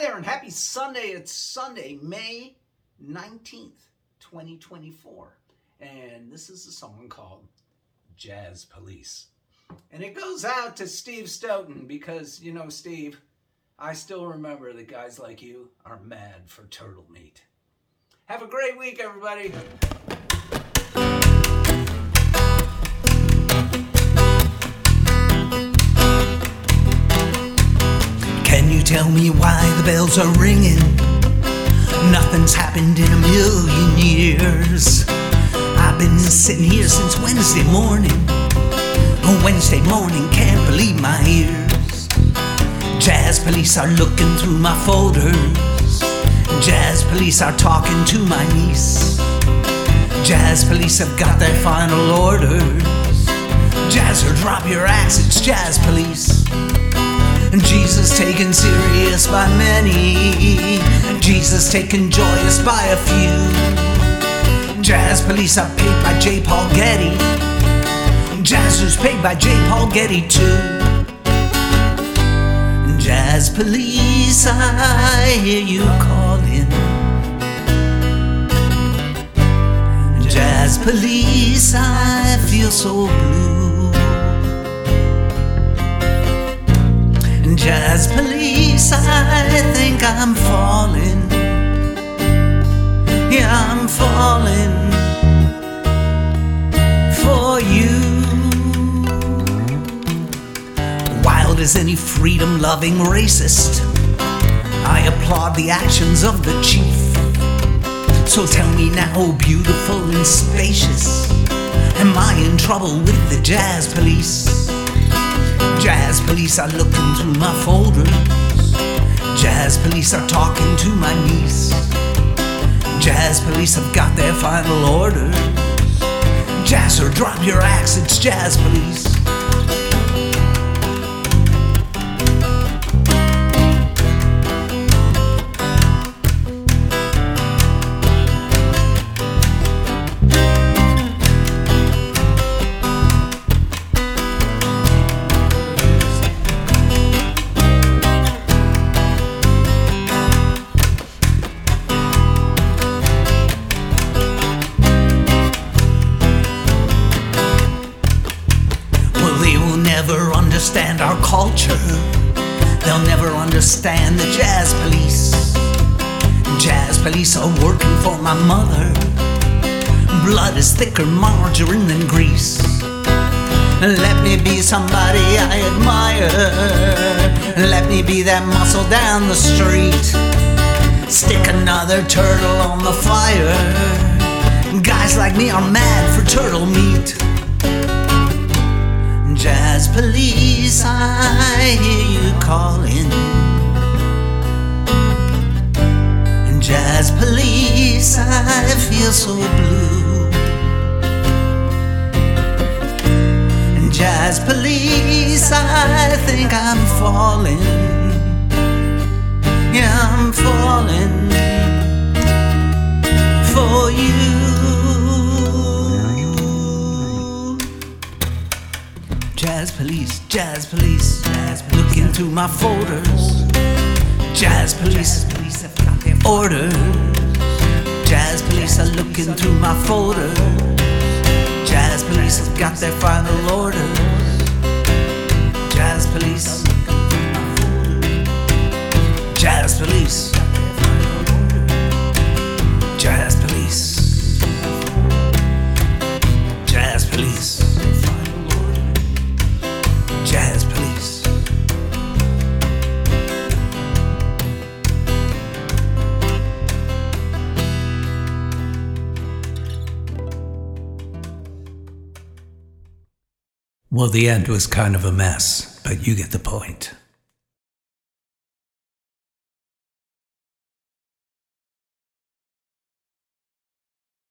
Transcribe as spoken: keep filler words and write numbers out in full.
there, and happy Sunday. It's Sunday, May nineteenth, twenty twenty-four. And this is a song called Jazz Police. And it goes out to Steve Stoughton because, you know, Steve, I still remember that guys like you are mad for turtle meat. Have a great week, everybody. Can you tell me why the bells are ringing? Nothing's happened in a million years. I've been sitting here since Wednesday morning. Wednesday morning, can't believe my ears. Jazz police are looking through my folders. Jazz police are talking to my niece. Jazz police have got their final orders. Jazzer, drop your axe, it's jazz police. And Jesus taken serious by many, Jesus taken joyous by a few. Jazz police are paid by J. Paul Getty. Jazzers paid by J. Paul Getty too. Jazz police, I hear you calling. Jazz police, I feel so blue. Jazz police, I think I'm falling. Yeah, I'm falling for you. Wild as any freedom-loving racist, I applaud the actions of the chief. So tell me now, beautiful and spacious, am I in trouble with the jazz police? Jazz police are looking through my folders. Jazz police are talking to my niece. Jazz police have got their final orders. Jazzer, drop your axe, it's jazz police. Never understand our culture. They'll never understand the jazz police. Jazz police are working for my mother. Blood is thicker margarine than grease. Let me be somebody I admire. Let me be that muscle down the street. Stick another turtle on the fire. Guys like me are mad for turtle meat. Jazz police, I hear you calling. And jazz police, I feel so blue. And jazz police, I think I'm falling. Yeah, I'm falling for you. Jazz police, jazz police, jazz police, looking through my folders. Jazz police, jazz police have got their orders. Jazz police are looking through my folders. Jazz police have got their final orders. Jazz police, jazz police, jazz police, jazz police. Jazz police. Well, the end was kind of a mess, but you get the point.